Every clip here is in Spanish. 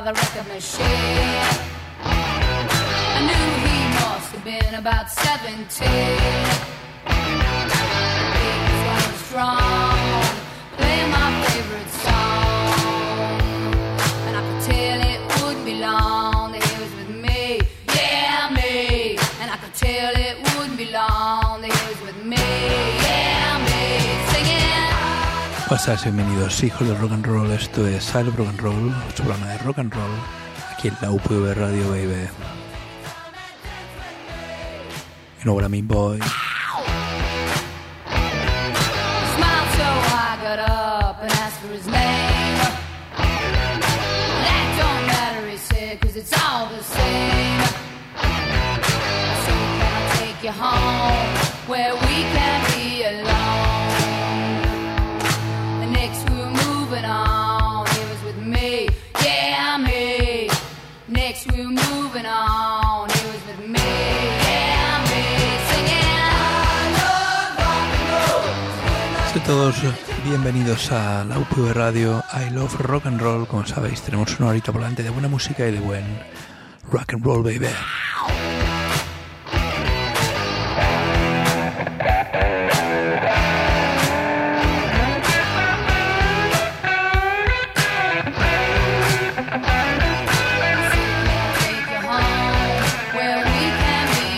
the record machine. I knew he must have been about 17. He was running strong, playing my favorite song, and I could tell it wouldn't be long that he was with me, yeah, me. And I could tell it wouldn't be long that he was with me, yeah, me. Singing. Pasad, bienvenidos hijos del rock and roll. Esto es I Love Rock and Roll, nuestro programa de rock and roll aquí en la UPV Radio, baby. You know what I mean, boy. Smiled so I got up and asked for his name. That don't matter, he said, 'cause it's all the same. I said, can I take you home where we can be alone? The next we were moving on, he was with me, yeah, me. Next we were moving on, he was with me, yeah, me. Singing, I love rock and roll. Sean todos bienvenidos a la UPV Radio I Love Rock and Roll. Como sabéis, tenemos una horita por delante de buena música y de buen rock and roll, baby. Take you home where we can be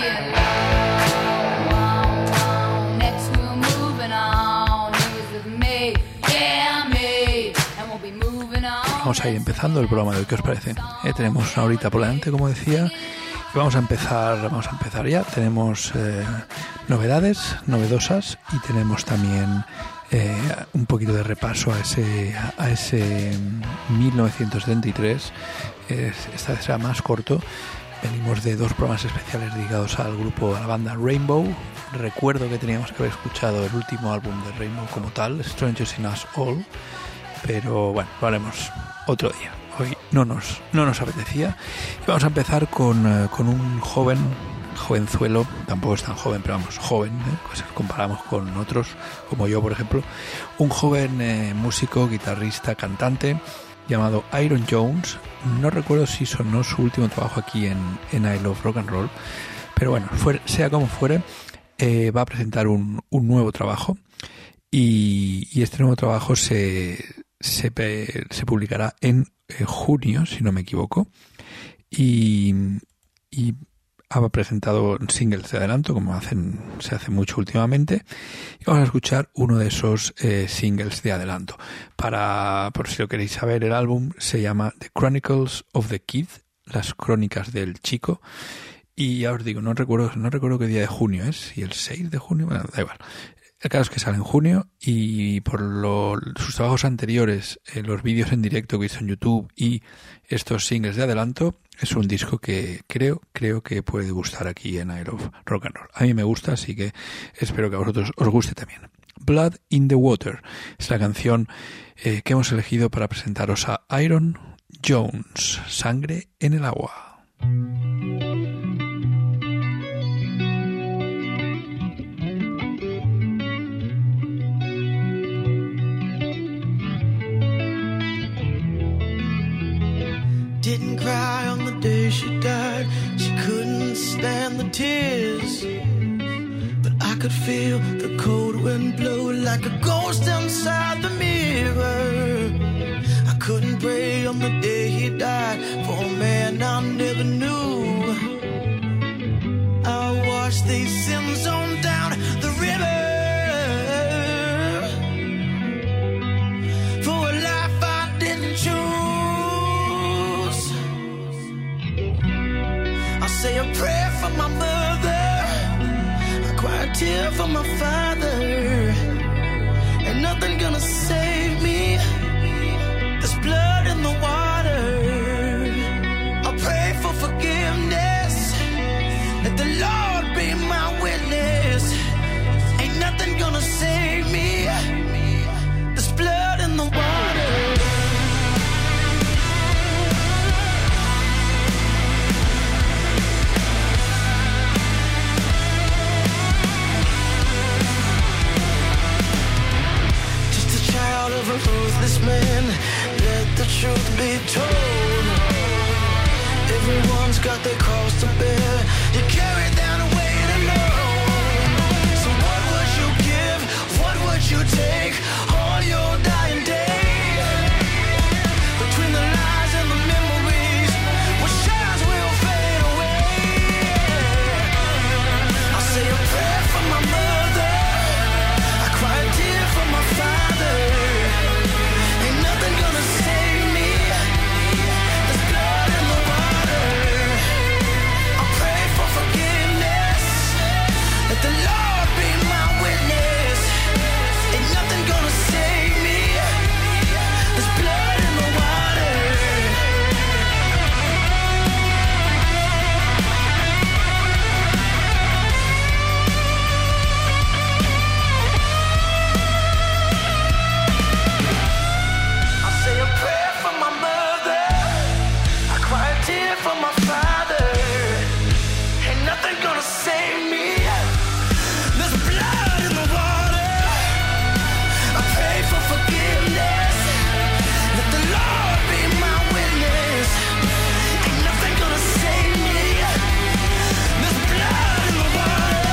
alone. Next we're moving on. He was with me, yeah, me. And we'll be moving on. Vamos a ir empezando el programa de hoy, ¿qué os parece? Tenemos una horita por delante, como decía, y vamos a empezar ya. Tenemos novedades novedosas y tenemos también un poquito de repaso a ese 1973. Esta vez será más corto. Venimos de dos programas especiales dedicados al grupo, a la banda Rainbow. Recuerdo que teníamos que haber escuchado el último álbum de Rainbow como tal, Strangers in Us All, pero bueno, lo haremos otro día. Hoy no nos apetecía. Y vamos a empezar con un jovenzuelo, tampoco es tan joven, pero vamos, joven, si comparamos con otros, como yo, por ejemplo. Un joven músico, guitarrista, cantante, llamado Iron Jones. No recuerdo si sonó su último trabajo aquí en I Love Rock and Roll, pero bueno, sea como fuere, va a presentar un nuevo trabajo, y este nuevo trabajo se publicará en junio, si no me equivoco, y ha presentado singles de adelanto, como se hace mucho últimamente, y vamos a escuchar uno de esos singles de adelanto. Por si lo queréis saber, el álbum se llama The Chronicles of the Kid, las crónicas del chico, y ya os digo, no recuerdo qué día de junio es, si el 6 de junio, bueno, da igual. El caso es que sale en junio, y por sus trabajos anteriores, los vídeos en directo que hizo en YouTube y estos singles de adelanto, es un disco que creo que puede gustar aquí en I Love Rock and Roll. A mí me gusta, así que espero que a vosotros os guste también. Blood in the Water es la canción que hemos elegido para presentaros a Iron Jones, Sangre en el agua. Didn't cry on the day she died. She couldn't stand the tears, but I could feel the cold wind blow like a ghost inside the mirror. I couldn't pray on the day he died for a man I never knew. I watched these sins on down the river. Say a prayer for my mother, I cry a tear for my father. Ain't nothing gonna save me. There's blood in the water. I pray for forgiveness. Let the Lord be my witness. Ain't nothing gonna save me. There's blood in the water. Of a ruthless man, let the truth be told. Everyone's got their cross to bear. You carry down a weight alone. So what would you give? What would you take on your dying day? Between the lies and the memories, what shadows will fade away. I'll say a prayer for my mother. I cry a tear for my father. Ain't nothing gonna save me. There's blood in the water. I pray for forgiveness. Let the Lord be my witness. Ain't nothing gonna save me. There's blood in the water. I say a prayer for my mother. I cry a tear for my father. Ain't nothing gonna save me. There's blood in the water. I pray for forgiveness. Let the Lord be my witness. Ain't nothing gonna save me. There's blood in the water.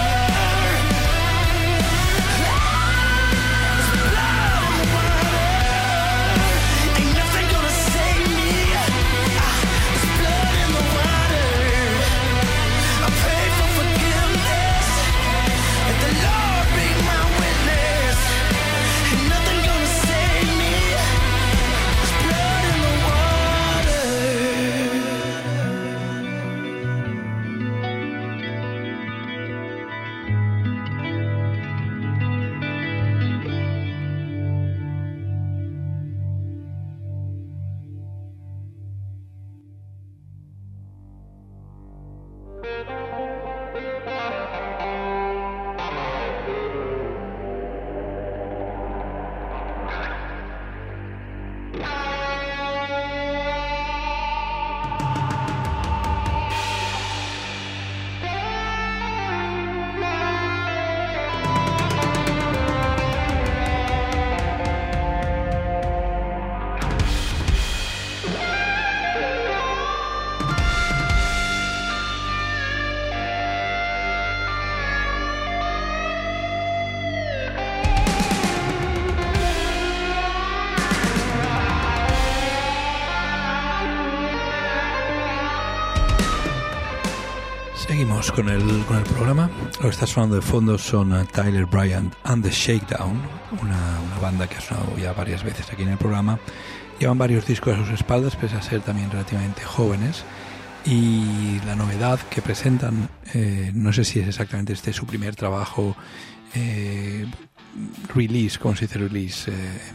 There's blood in the water. Ain't nothing gonna save me. There's blood in the water. I pray for forgiveness. Let the Lord be my witness. Ain't nothing gonna save me. There's blood in the water. Seguimos con el programa. Lo que está sonando de fondo son Tyler Bryant and the Shakedown, una banda que ha sonado ya varias veces aquí en el programa. Llevan varios discos a sus espaldas, pese a ser también relativamente jóvenes. Y la novedad que presentan, no sé si es exactamente su primer trabajo release, ¿cómo se dice release?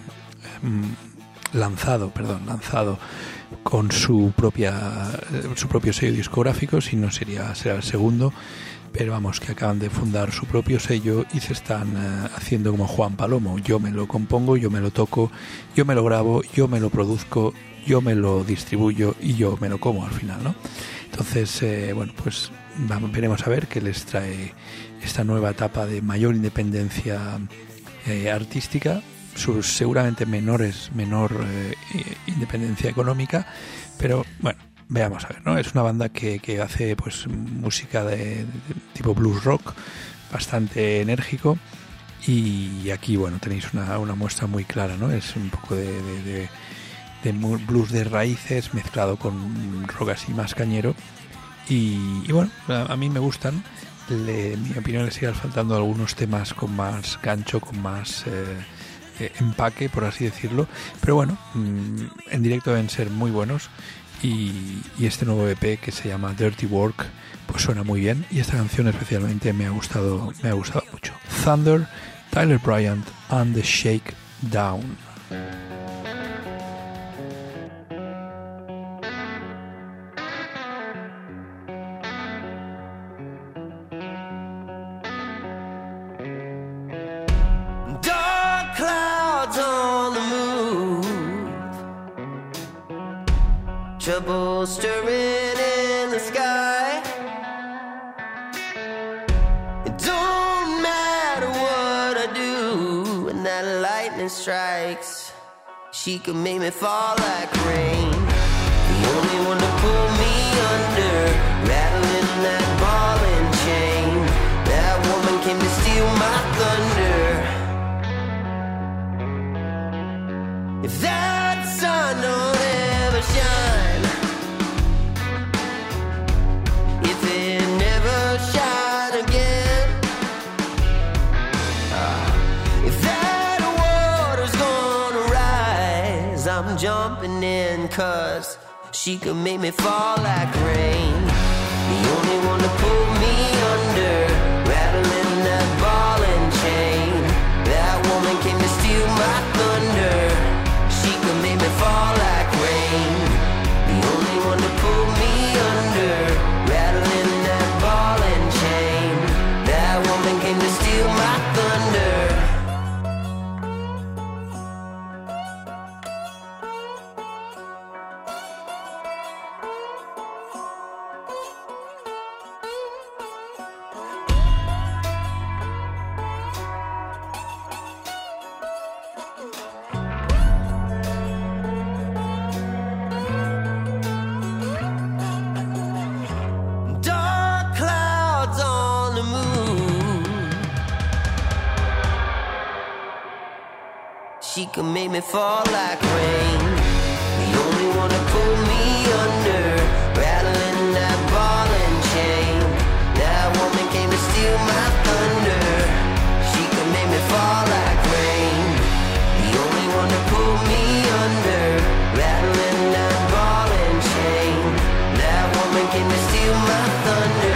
Lanzado con su propio sello discográfico, si no será el segundo, pero vamos, que acaban de fundar su propio sello y se están haciendo como Juan Palomo. Yo me lo compongo, yo me lo toco, yo me lo grabo, yo me lo produzco, yo me lo distribuyo y yo me lo como al final, ¿no? Entonces, bueno, pues veremos a ver qué les trae esta nueva etapa de mayor independencia artística, seguramente menor independencia económica, pero bueno, veamos a ver, ¿no? Es una banda que hace pues música de tipo blues rock, bastante enérgico, y aquí, bueno, tenéis una muestra muy clara, ¿no? Es un poco de blues de raíces mezclado con rock así más cañero, y bueno, a mí me gustan. En mi opinión, le sigue faltando algunos temas con más gancho, con más empaque, por así decirlo, pero bueno, en directo deben ser muy buenos, y este nuevo EP que se llama Dirty Work pues suena muy bien, y esta canción especialmente me ha gustado mucho. Thunder, Tyler Bryant and the Shakedown. Trouble stirring in the sky. It don't matter what I do when that lightning strikes. She can make me fall like rain. The only one to pull me under, rattling that ball and chain. That woman came to steal my thunder. If that sun don't ever shine, if it never shine again, if that water's gonna rise, I'm jumping in, 'cause she could make me fall like rain. The only one to pull me under, rattling that ball and chain. That woman came to steal my thunder. She could make me fall like rain. The only one to pull me under, rattling that ball and chain. That woman came to steal my thunder. Dark clouds on the moon. She could make me fall like rain. The only one to pull me under, rattling that ball and chain. That woman came to steal my thunder. She could make me fall like rain. The only one to pull me under, rattling that ball and chain. That woman came to steal my thunder.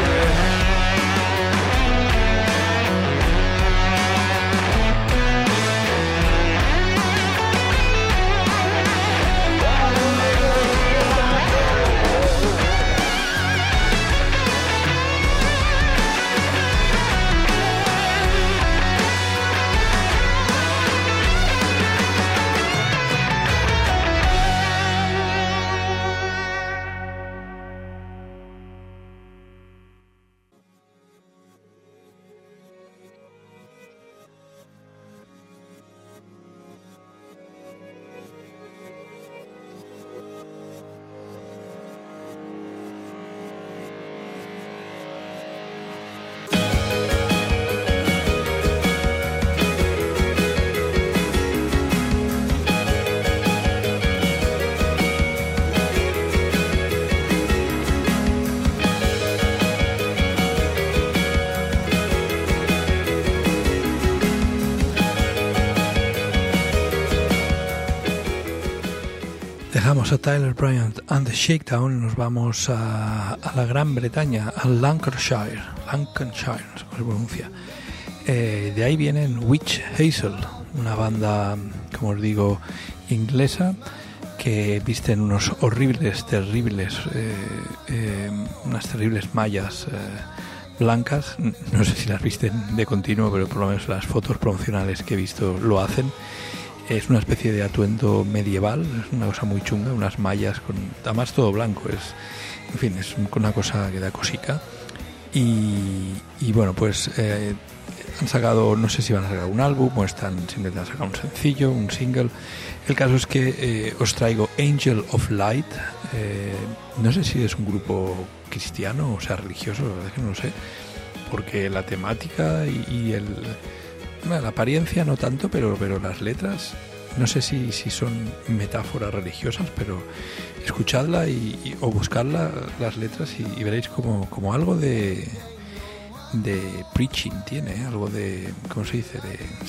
Dejamos a Tyler Bryant and the Shakedown, nos vamos a la Gran Bretaña, a Lancashire, no sé cómo se pronuncia. De ahí vienen Witch Hazel, una banda, como os digo, inglesa, que visten unos terribles, unas terribles mallas blancas. No sé si las visten de continuo, pero por lo menos las fotos promocionales que he visto lo hacen. Es una especie de atuendo medieval, es una cosa muy chunga, unas mallas con, además todo blanco, en fin, es una cosa que da cosica. Y bueno, pues han sacado, no sé si van a sacar un álbum o simplemente han sacado un sencillo, un single. El caso es que os traigo Angel of Light. No sé si es un grupo cristiano o sea religioso, la verdad es que no lo sé, porque la temática y la apariencia no tanto, pero las letras, no sé si son metáforas religiosas, pero escuchadla o buscadla, las letras, y veréis como algo de preaching tiene, algo de, ¿cómo se dice?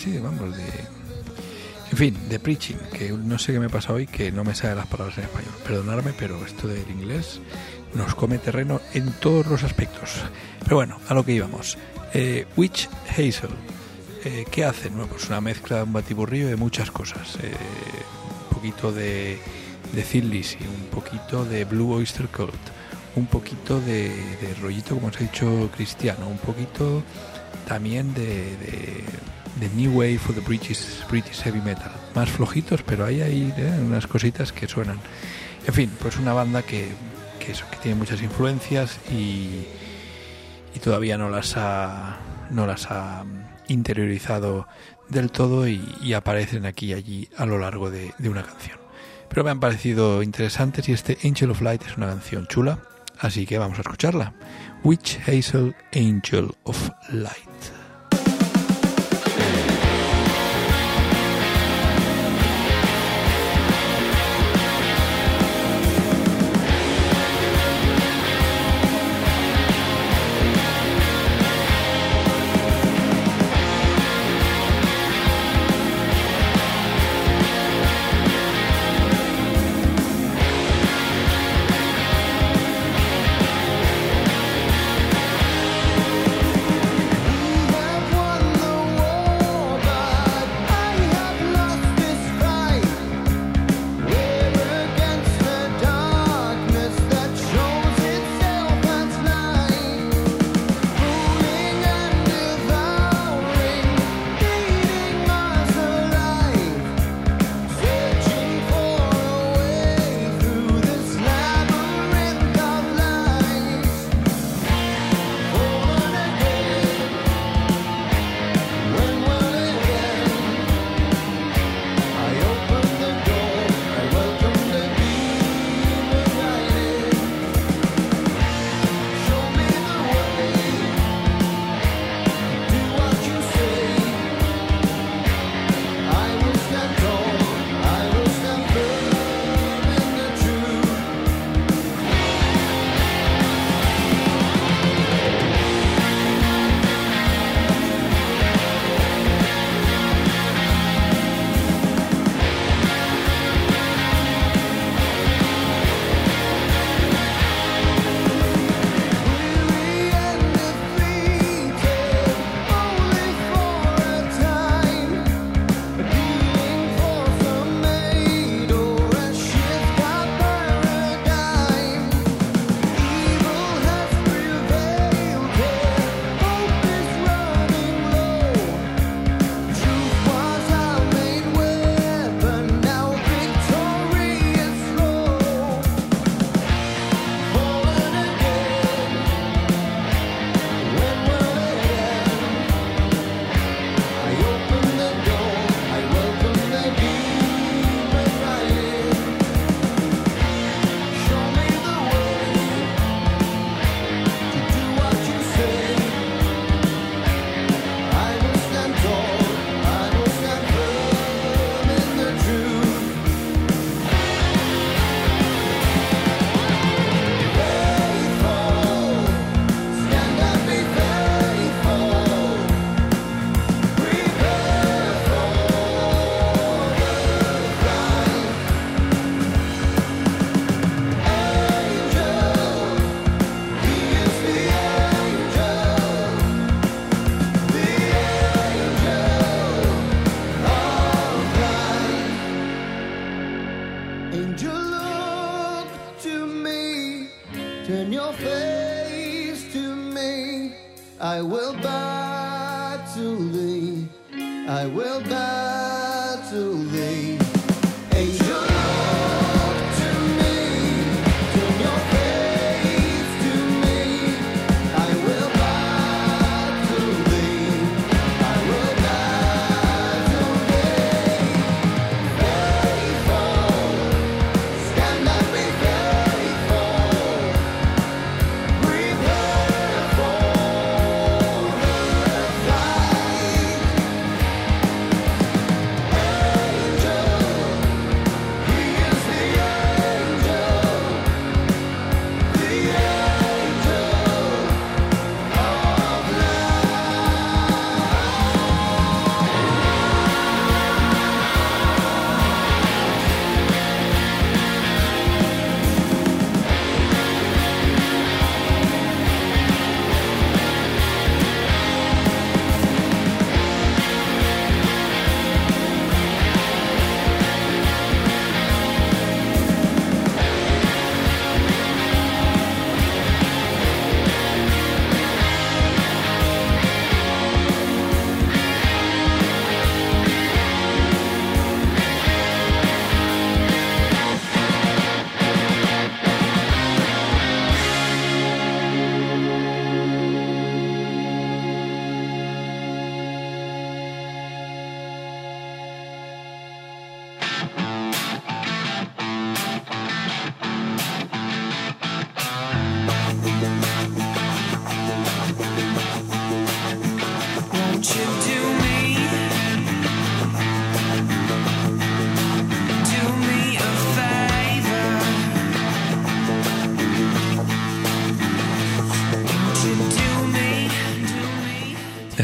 En fin, de preaching, que no sé qué me pasa hoy, que no me salen las palabras en español. Perdonadme, pero esto del inglés nos come terreno en todos los aspectos. Pero bueno, a lo que íbamos. Witch Hazel. ¿Qué hacen? Bueno, pues una mezcla, un batiburrillo de muchas cosas. Un poquito de Thin Lizzy, un poquito de Blue Oyster Cult, un poquito de rollito, como os he dicho, cristiano, un poquito también de New Wave o de British Heavy Metal. Más flojitos, pero hay unas cositas que suenan. En fin, pues una banda que tiene muchas influencias y todavía no las ha interiorizado del todo y aparecen aquí y allí a lo largo de una canción. Pero me han parecido interesantes y este Angel of Light es una canción chula. Así que vamos a escucharla. Witch Hazel, Angel of Light. I will bow to thee. I will bow to thee. Angel, look to me. Turn your face to me. I will bow to thee. I will bow to thee. Faithful, stand and be faithful. Prepare for the fight. Angel.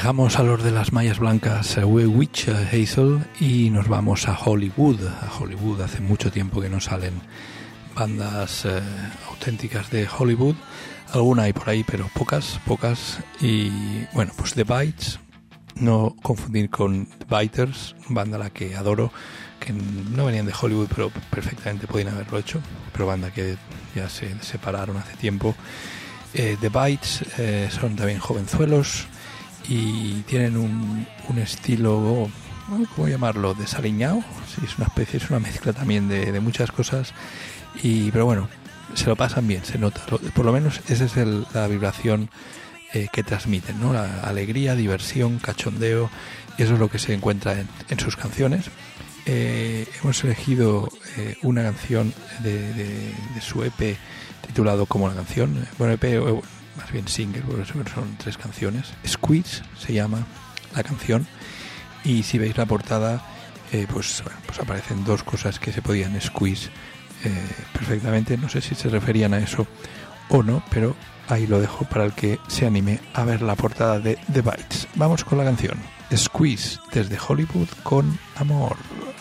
Dejamos a los de las mallas blancas, Witch Hazel, y nos vamos a Hollywood. A Hollywood, hace mucho tiempo que no salen bandas auténticas de Hollywood. Alguna hay por ahí, pero pocas. Y bueno, pues The Bites, no confundir con The Biters, banda a la que adoro, que no venían de Hollywood, pero perfectamente podían haberlo hecho. Pero banda que ya se separaron hace tiempo. The Bites son también jovenzuelos y tienen un estilo, ¿cómo llamarlo?, desaliñado. Sí, es una especie, es una mezcla también de muchas cosas, pero bueno, se lo pasan bien, se nota, por lo menos esa es la vibración que transmiten, ¿no? La alegría, diversión, cachondeo, y eso es lo que se encuentra en sus canciones. Hemos elegido una canción de su EP titulado como la canción, bueno, EP, más bien single, porque son 3 canciones. Squeeze se llama la canción, y si veis la portada, pues aparecen 2 cosas que se podían squeeze perfectamente. No sé si se referían a eso o no, pero ahí lo dejo para el que se anime a ver la portada de The Bites. Vamos con la canción Squeeze desde Hollywood con amor.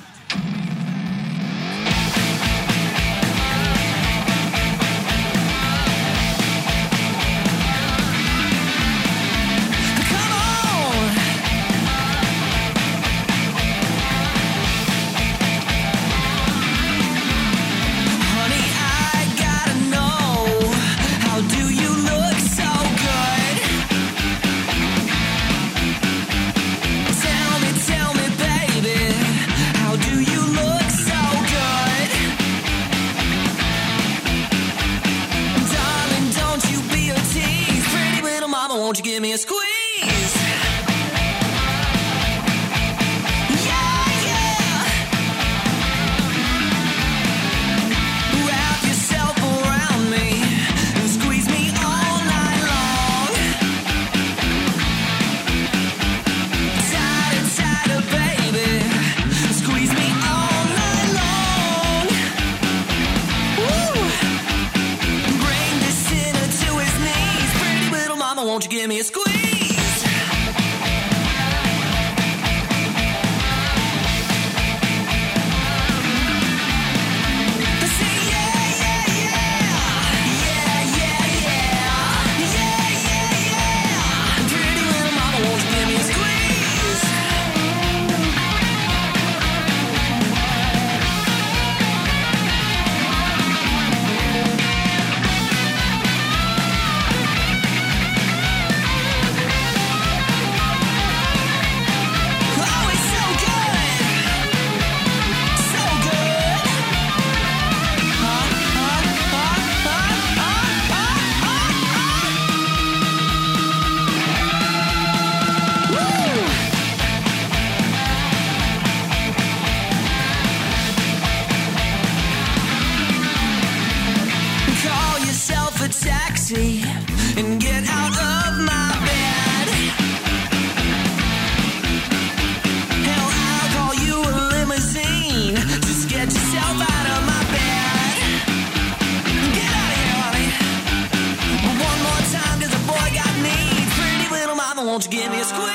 Won't you give me a squeeze? Won't you give me a squeeze? Say yeah, yeah, yeah. Yeah, yeah, yeah. Yeah, yeah, yeah. Pretty little mama, won't you give me a squeeze? Taxi and get out of my bed. Hell, I'll call you a limousine. Just get yourself out of my bed. Get out of here, honey. One more time, 'cause the boy got me. Pretty little mama, won't you give me a squeeze?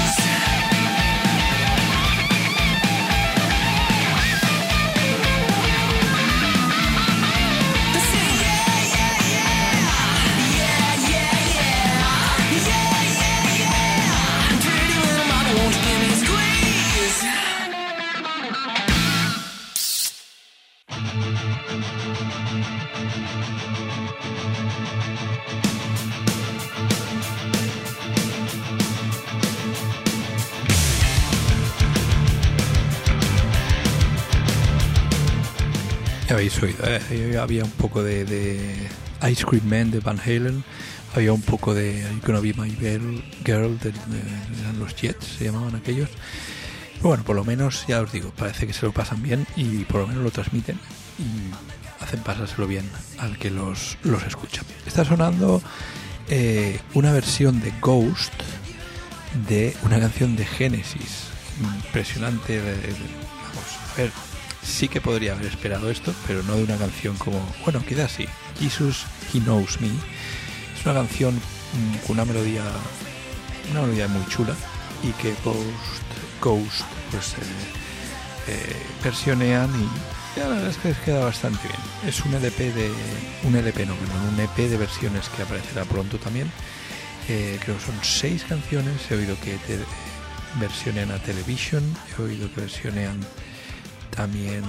Ya habéis oído, había un poco de Ice Cream Man de Van Halen, había un poco de You Gonna Be My Girl de los Jets, se llamaban aquellos. Pero bueno, por lo menos, ya os digo, parece que se lo pasan bien y por lo menos lo transmiten y hacen pasárselo bien al que los escucha. Está sonando una versión de Ghost de una canción de Genesis, impresionante. Vamos a ver, sí que podría haber esperado esto, pero no de una canción como, bueno, quizás sí, Jesus, He Knows Me. Es una canción con una melodía una melodía muy chula y que Ghost pues versionean y la verdad es que les queda bastante bien. Es un EP un EP de versiones que aparecerá pronto también. Creo que son 6 canciones. He oído que versionean a Television, he oído que versionean también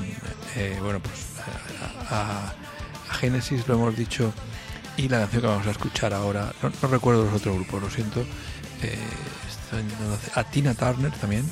a Genesis, lo hemos dicho, y la canción que vamos a escuchar ahora, no recuerdo los otros grupos, lo siento, a Tina Turner también,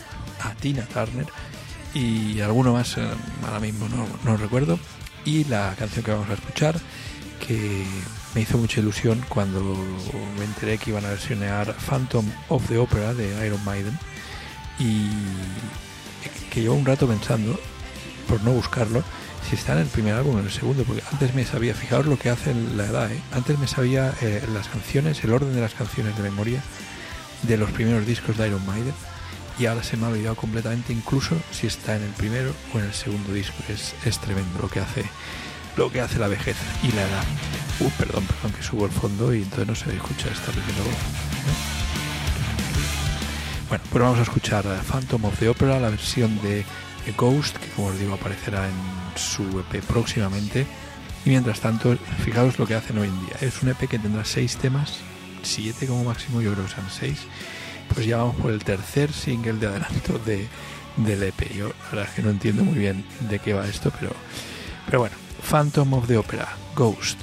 y alguno más, ahora mismo no recuerdo. Y la canción que vamos a escuchar, que me hizo mucha ilusión cuando me enteré que iban a versionear Phantom of the Opera de Iron Maiden, y que llevo un rato pensando, por no buscarlo, si está en el primer álbum o en el segundo, porque antes me sabía, fijaos lo que hace la edad, antes me sabía las canciones, el orden de las canciones de memoria de los primeros discos de Iron Maiden, y ahora se me ha olvidado completamente incluso si está en el primero o en el segundo disco. Es tremendo lo que hace la vejez y la edad. Perdón, que subo el fondo y entonces no se escucha esta pequeña voz. Bueno, pues vamos a escuchar Phantom of the Opera, la versión de Ghost, que como os digo aparecerá en su EP próximamente. Y mientras tanto, fijaos lo que hacen hoy en día. Es un EP que tendrá 6 temas, 7 como máximo, yo creo que serán 6. Pues ya vamos por el tercer single de adelanto del EP. Yo la verdad es que no entiendo muy bien de qué va esto, pero bueno, Phantom of the Opera, Ghost.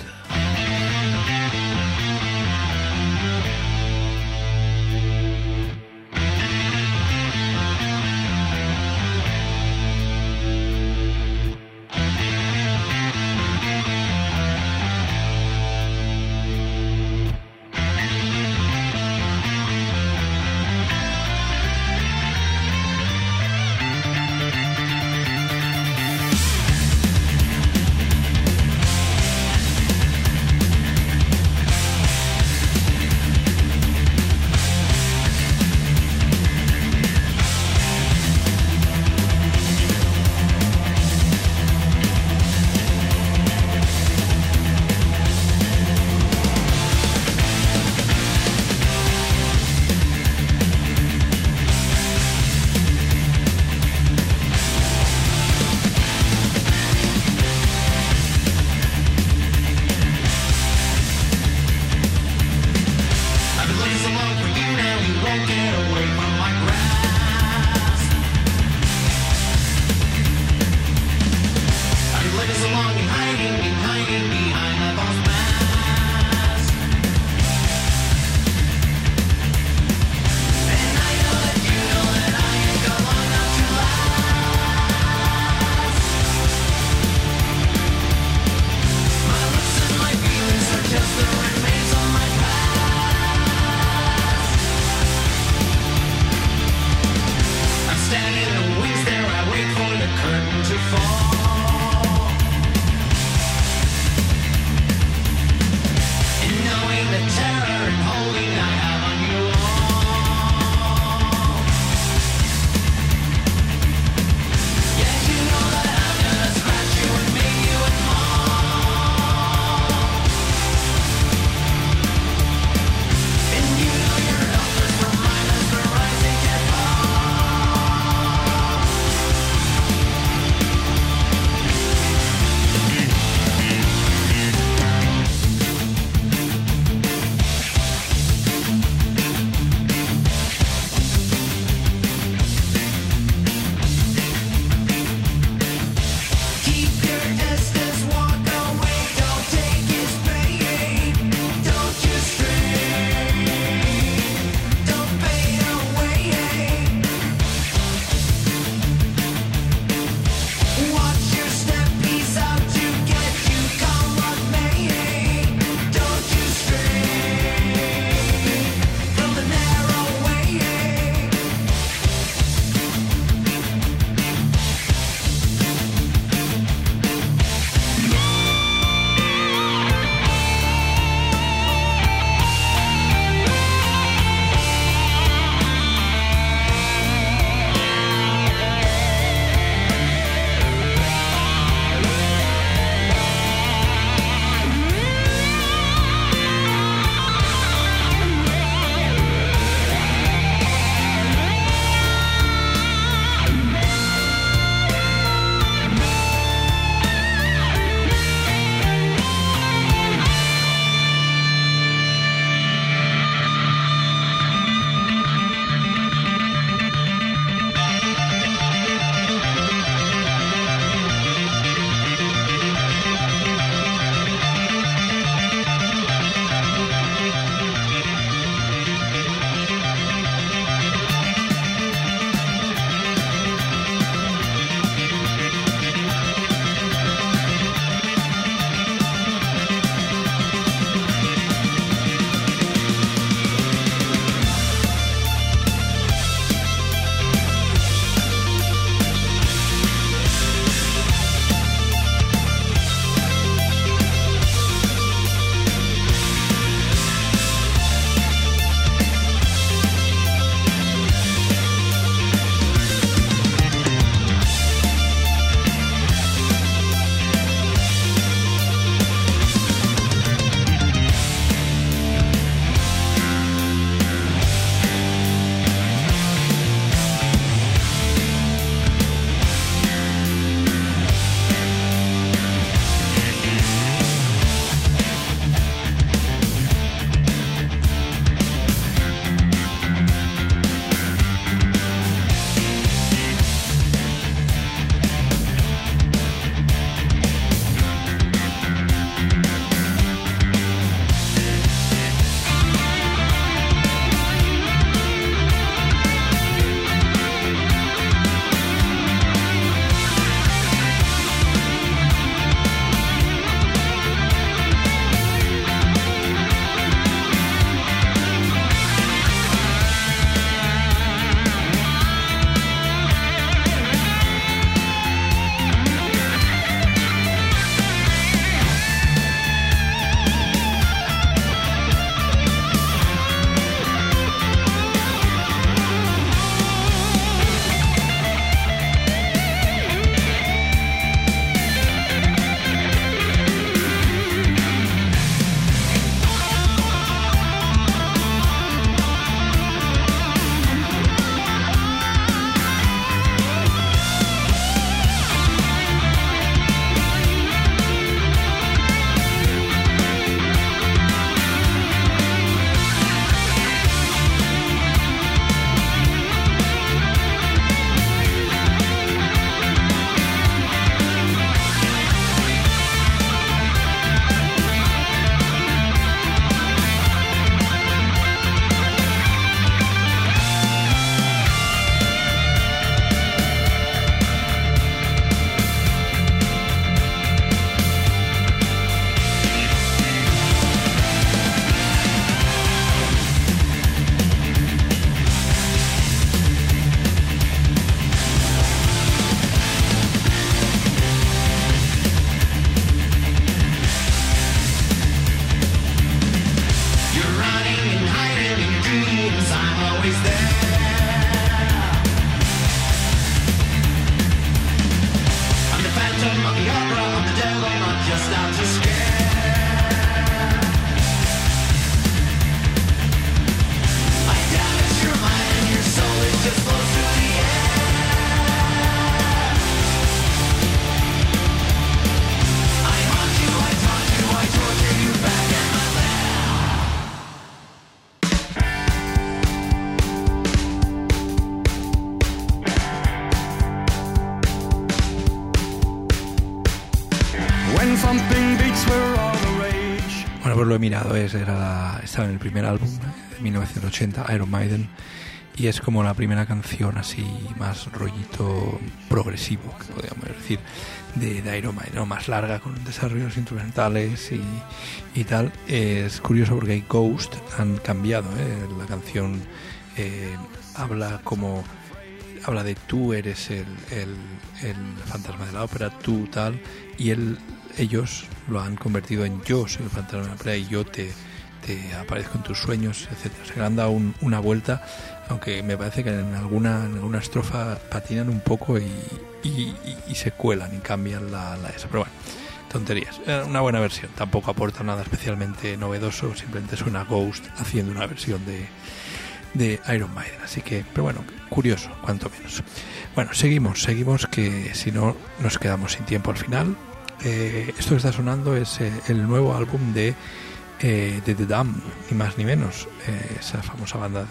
Bueno, pues lo he mirado, estaba en el primer álbum de 1980, Iron Maiden, y es como la primera canción así más rollito progresivo, que podríamos decir, de Iron Maiden, ¿no? Más larga, con desarrollos instrumentales y tal. Es curioso porque hay Ghost, han cambiado, la canción habla de tú eres el fantasma de la ópera, tú tal, y ellos lo han convertido en yo soy el fantasma de la ópera y yo te aparezco en tus sueños, etcétera. Se le han dado una vuelta, aunque me parece que en alguna estrofa patinan un poco y se cuelan y cambian la esa, pero bueno, tonterías. Una buena versión, tampoco aporta nada especialmente novedoso, simplemente suena Ghost haciendo una versión de Iron Maiden, así que, pero bueno, curioso, cuanto menos. Bueno, seguimos, que si no nos quedamos sin tiempo al final. Esto que está sonando es el nuevo álbum de The Damned, ni más ni menos, esa famosa banda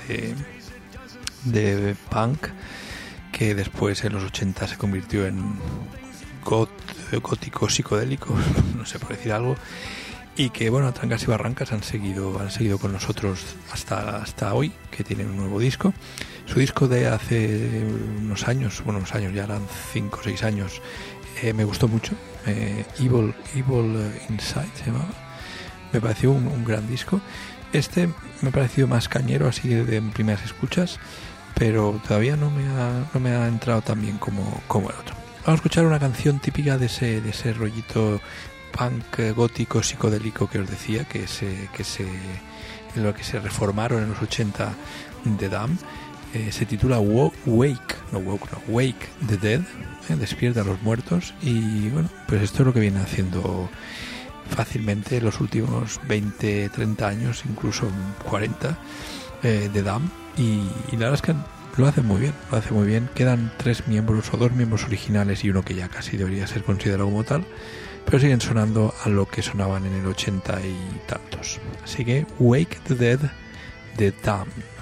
de punk que después en los 80 se convirtió en gótico psicodélico, no sé por decir algo, y que bueno, a trancas y barrancas han seguido con nosotros hasta hoy, que tienen un nuevo disco. Su disco de hace unos años, ya eran 5 o 6 años, me gustó mucho. Evil Inside se llamaba. Me pareció un gran disco. Este me ha parecido más cañero, así de primeras escuchas, pero todavía no me ha entrado tan bien como el otro. Vamos a escuchar una canción típica de ese rollito punk gótico psicodélico que os decía, que en lo que se reformaron en los 80 de Damned. Se titula Wake the Dead, despierta a los muertos, y bueno, pues esto es lo que viene haciendo fácilmente los últimos 20, 30 años, incluso 40 de Damned, y la verdad es que lo hace muy bien. Quedan 3 miembros o 2 miembros originales y uno que ya casi debería ser considerado como tal, pero siguen sonando a lo que sonaban en el 80 y tantos. Así que Wake the Dead de Damned.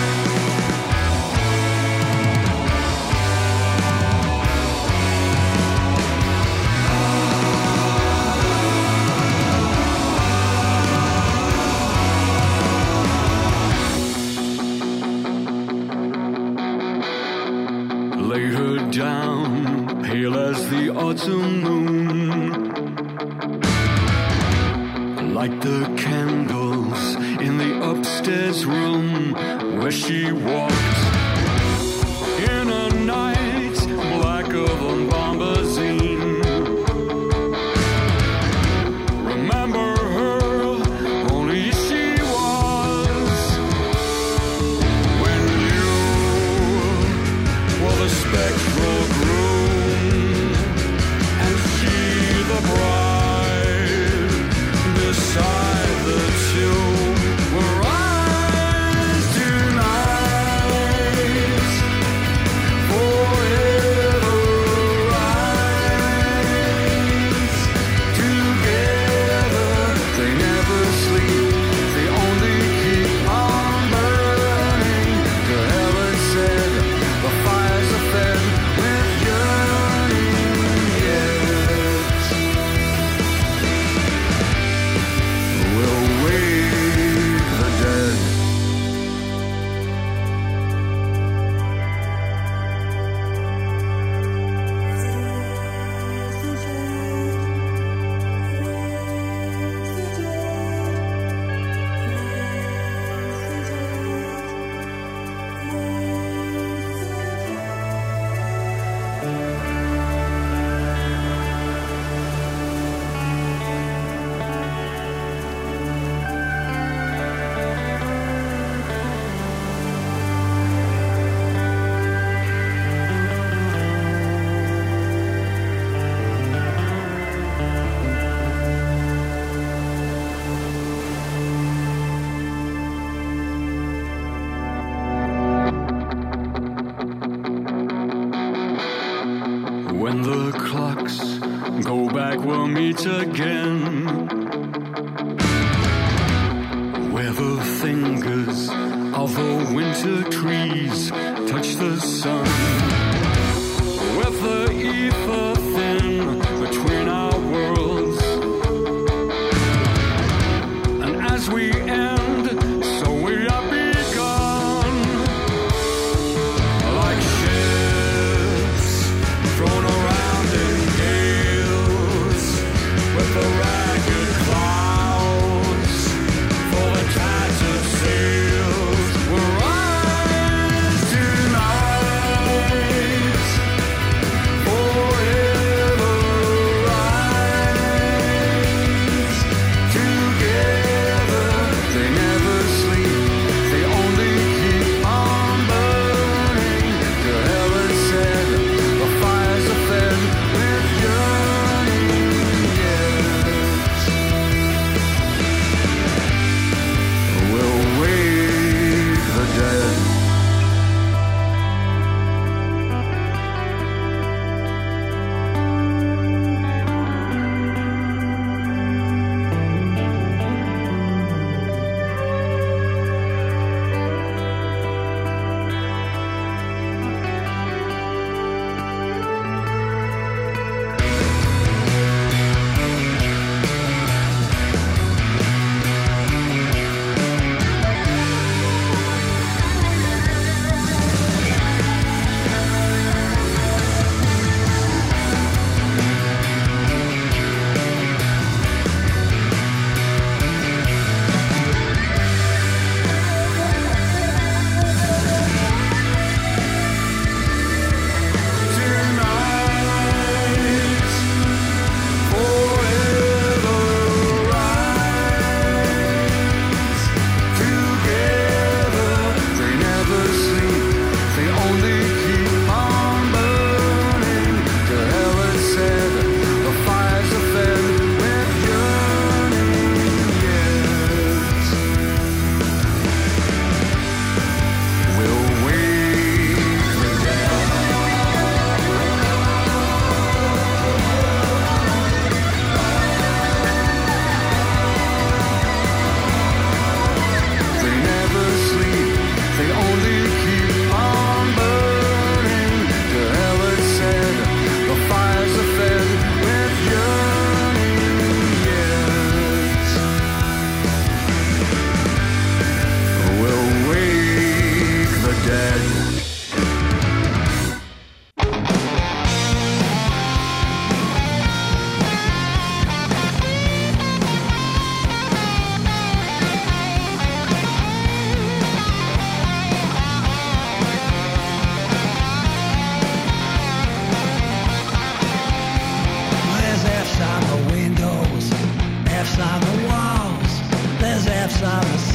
Down, pale as the autumn moon, like the candles in the upstairs room where she walked in a night black of a bombazine. Remember her, only she was when you were the spectral groom, and she the bride beside the two were eyes tonight, forever eyes together. They never sleep, they only keep on burning. To heaven said, the fires are fed with yearning. Yet we'll wake the dead. When the clocks go back, we'll meet again, where the fingers of the winter trees touch the sun, with the ether thin between our worlds,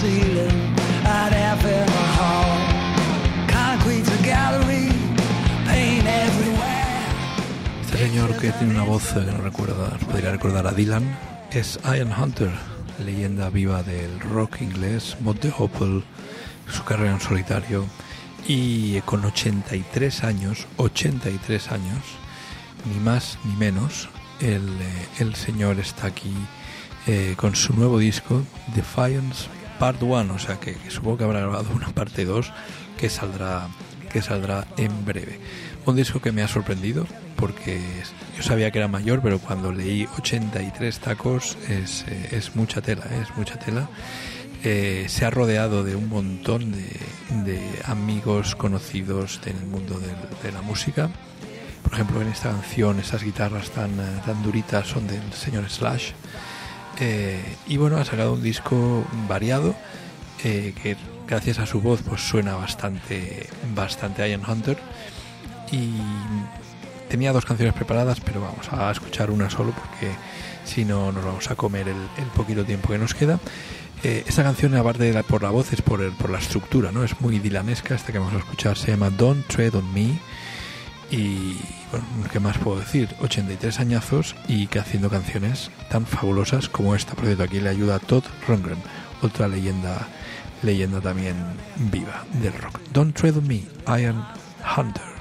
ceiling I'd have in a hall. Concrete's a gallery, paint everywhere. Este señor que tiene una voz que no recuerda, podría recordar a Dylan, es Ian Hunter, leyenda viva del rock inglés, Mod the Hopple, su carrera en solitario, y con 83 años, ni más ni menos, el señor está aquí con su nuevo disco, Defiance Part 1, o sea que supongo que habrá grabado una parte 2 que saldrá en breve. Un disco que me ha sorprendido porque yo sabía que era mayor, pero cuando leí 83 tacos es mucha tela, se ha rodeado de un montón de amigos conocidos en el mundo de la música. Por ejemplo, en esta canción, esas guitarras tan duritas son del señor Slash. Y bueno, ha sacado un disco variado que gracias a su voz pues suena bastante Ian Hunter. Y tenía 2 canciones preparadas, pero vamos a escuchar una solo porque si no nos vamos a comer el poquito tiempo que nos queda. Esta canción, aparte de por la voz, es por la estructura, ¿no? Es muy dilanesca. Esta que vamos a escuchar se llama Don't Tread on Me. Y bueno, ¿qué más puedo decir? 83 añazos y que haciendo canciones tan fabulosas como esta. Por cierto, aquí le ayuda Todd Rundgren, otra leyenda también viva del rock. Don't Tread on Me, Ian Hunter.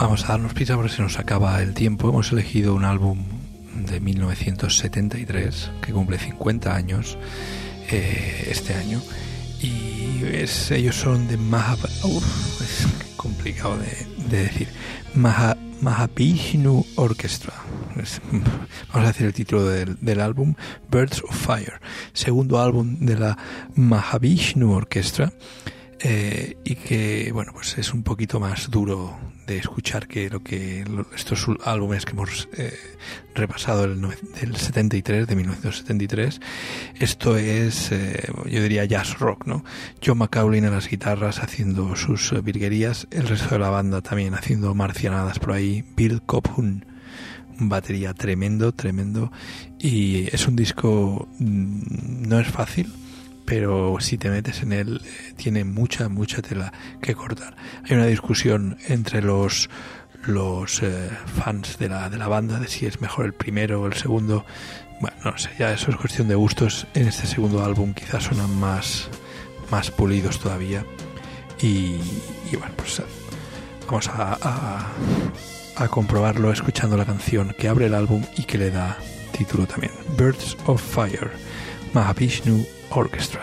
Vamos a darnos prisa porque se nos acaba el tiempo. Hemos elegido un álbum de 1973 que cumple 50 años este año, y ellos son de es complicado de decir, Mahavishnu Orchestra. Vamos a decir el título del álbum, Birds of Fire, segundo álbum de la Mahavishnu Orchestra, y que, bueno, pues es un poquito más duro de escuchar que estos álbumes que hemos repasado del 73, de 1973. Esto es, yo diría, jazz rock, ¿no? John McCauley en las guitarras haciendo sus virguerías, el resto de la banda también haciendo marcianadas por ahí. Bill Cophun, batería tremendo, y es un disco, no es fácil, pero si te metes en él, tiene mucha tela que cortar. Hay una discusión entre los fans de la banda de si es mejor el primero o el segundo. Bueno, no sé, ya eso es cuestión de gustos. En este segundo álbum quizás suenan más pulidos todavía, y bueno, pues vamos a comprobarlo escuchando la canción que abre el álbum y que le da título también, Birds of Fire, Mahavishnu Orchestra.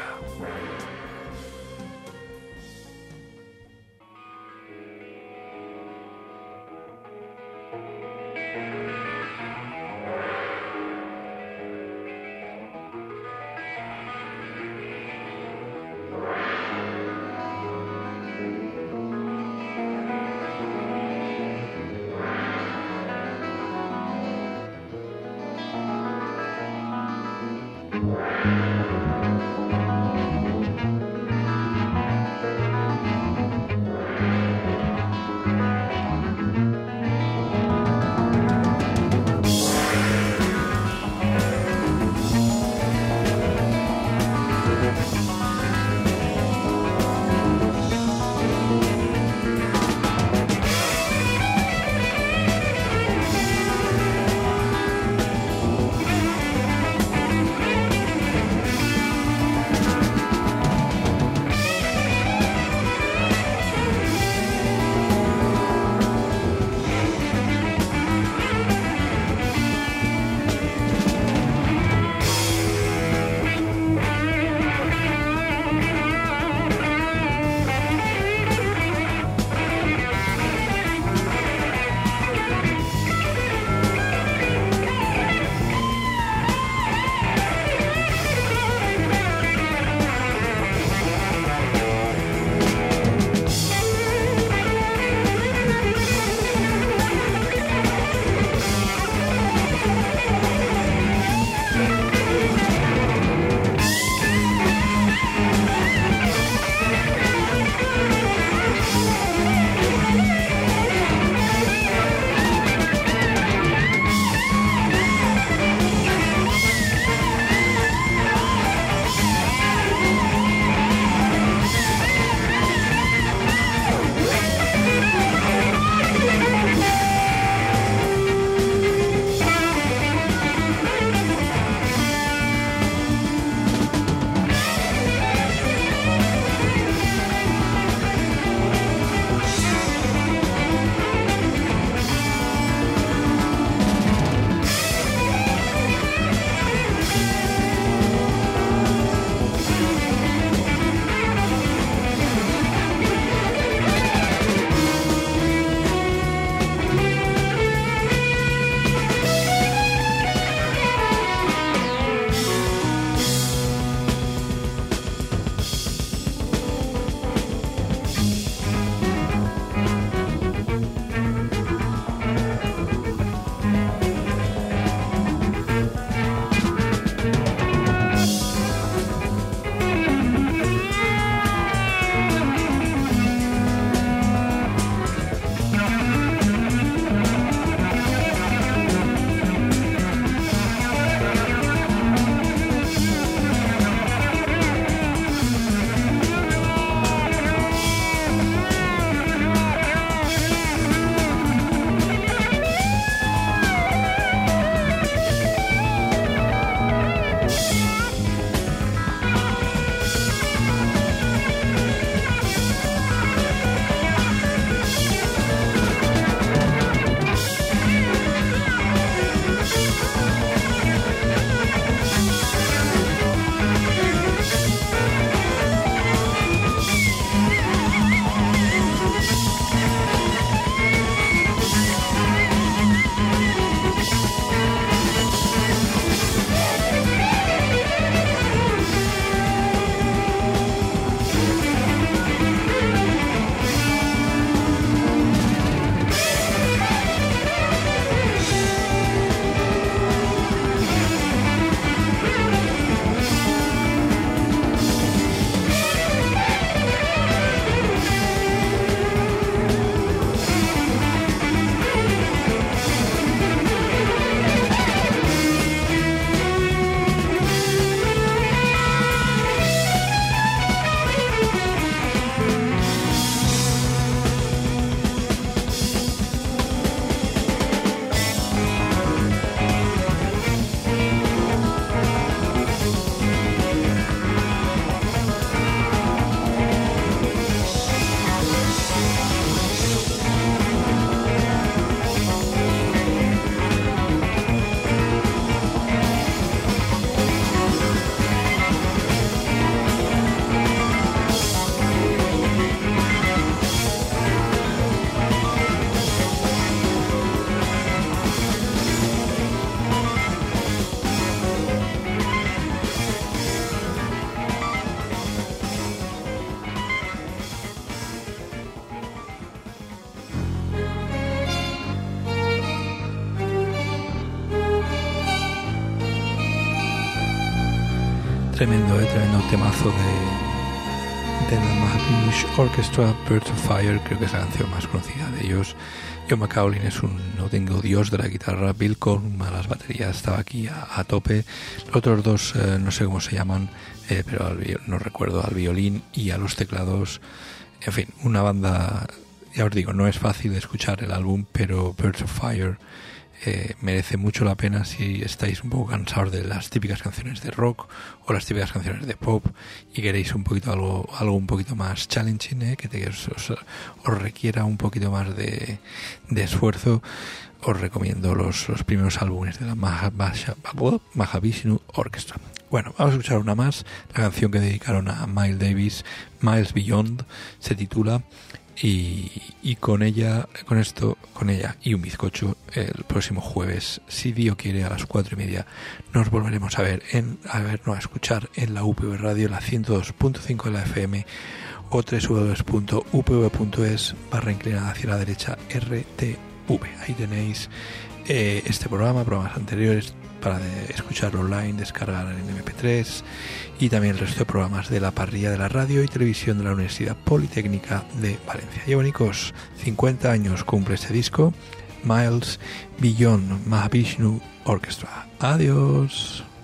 Tremendo temazo de la Mahavishnu Orchestra, Birds of Fire. Creo que es la canción más conocida de ellos. John McCauley es un auténtico dios de la guitarra. Bill Coleman a las baterías estaba aquí a tope. Los otros dos no sé cómo se llaman, pero no recuerdo, al violín y a los teclados. En fin, una banda, ya os digo, no es fácil de escuchar el álbum, pero Birds of Fire merece mucho la pena si estáis un poco cansados de las típicas canciones de rock o las típicas canciones de pop y queréis un poquito algo un poquito más challenging, que os requiera un poquito más de esfuerzo. Os recomiendo los primeros álbumes de la Mahavishnu Orchestra. Bueno, vamos a escuchar una más, la canción que dedicaron a Miles Davis, Miles Beyond, se titula. Y con ella y un bizcocho, el próximo jueves, si Dios quiere, a las 4:30 nos volveremos a escuchar en la UPV Radio, la 102.5 de la FM o www.upv.es/inclinada hacia la derecha RTV. Ahí tenéis este programas anteriores para escuchar online, descargar en MP3 y también el resto de programas de la parrilla de la radio y televisión de la Universidad Politécnica de Valencia. Llevanicos, 50 años cumple este disco, Miles Beyond, Mahavishnu Orchestra. Adiós.